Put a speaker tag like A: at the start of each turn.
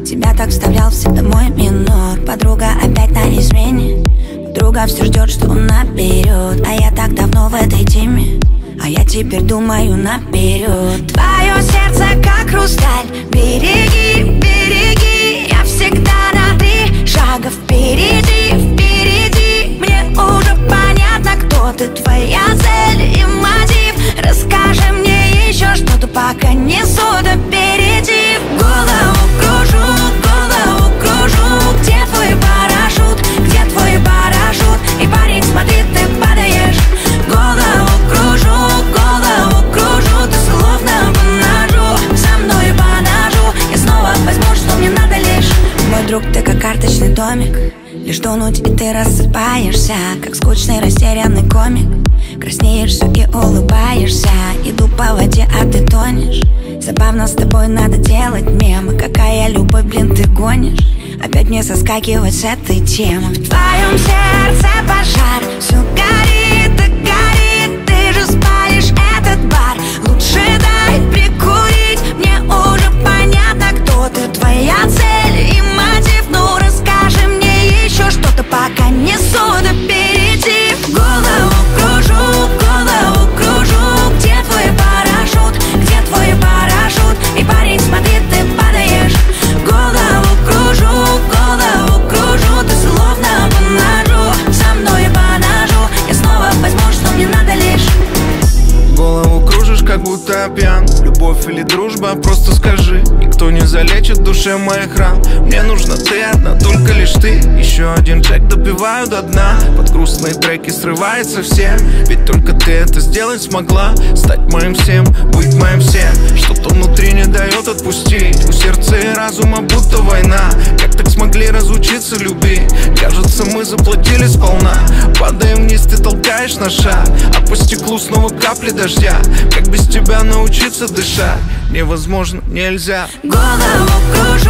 A: Тебя так вставлял всегда мой минор. Подруга опять на измене. Друга все ждет, что он наберет. А я так давно в этой теме. А я теперь думаю наперед. Твое сердце как хрусталь. Береги, береги. Я всегда на 3 шага впереди, впереди. Мне уже понятно, кто ты, твоя цель и мотив. Расскажи мне еще что-то, пока несу до впереди. Голову кружу, где твой парашют, где твой парашют? И парень, смотри, ты падаешь. Голову кружу, ты словно по ножу. За мной по ножу, я снова возьму, что мне надо лишь. Мой друг, ты как карточный домик. Лишь дунуть, и ты рассыпаешься, как скучный растерянный комик. Краснеешь все и улыбаешься. Иду по воде, а ты тонешь. Забавно, с тобой надо делать мемы. Какая любовь, блин, ты гонишь. Опять мне соскакивать с этой темы. В твоем сердце пожар, все горит и горит. Ты же спалишь этот бар. Лучше дай прикурить. Мне уже понятно, кто ты, твоя цель и мотив. Ну расскажи мне еще что-то, пока несу до впереди. Голову кружу, где твой парашют, где твой парашют? И парень, смотри, ты падаешь. Голову кружу, ты словно по ножу. За мной по ножу, я снова возьму, что мне надо лишь.
B: Голову кружишь, как будто пьян. Любовь или дружба, просто скажи. Никто не залечит в душе моих ран. Мне нужна ты одна, только лишь ты. Еще один джек допиваю до дна. Под грустные треки срывается всем. Ведь только ты это сделать смогла. Стать моим всем, быть моим всем. Что-то внутри не дает отпустить. У сердца и разума будто война. Как так смогли разучиться любить? Кажется, мы заплатили сполна. Падаем вниз, ты толкаешь на шаг. А по стеклу снова капли дождя. Как без тебя научиться дышать? Невозможно, нельзя.
A: Голову кружу,